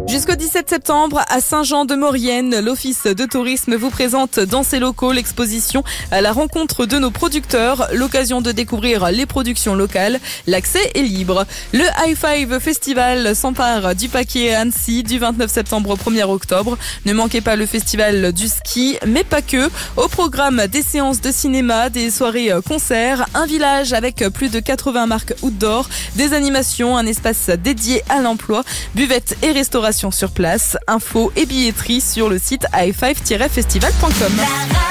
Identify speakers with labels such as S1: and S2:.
S1: Jusqu'au 17 septembre, à Saint-Jean-de-Maurienne, l'Office de tourisme vous présente dans ses locaux l'exposition à la rencontre de nos producteurs. L'occasion de découvrir les productions locales. L'accès est libre. Le High Five Festival s'empare du Paquet à Annecy du 29 septembre au 1er octobre. Ne manquez pas le festival du ski, mais pas que. Au programme, des séances de cinéma, des soirées concerts, un village avec plus de 80 marques outdoor, des animations, un espace dédié à l'emploi, buvette et restauration sur place. Infos et billetterie sur le site high5-festival.com.